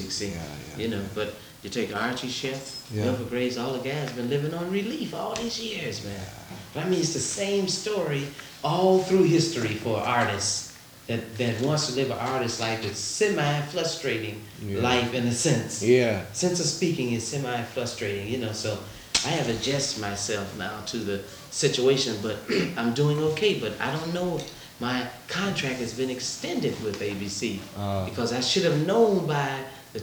See, Yeah. you know, but you take Archie Shepp, Yeah. Milford Graves, all the guys been living on relief all these years, man. But I mean, it's the same story all through history for artists that wants to live an artist life. It's semi-frustrating life in a sense. Yeah. Sense of speaking is semi-frustrating, you know. So I have adjusted myself now to the situation, but I'm doing okay. But I don't know. My contract has been extended with ABC because I should have known by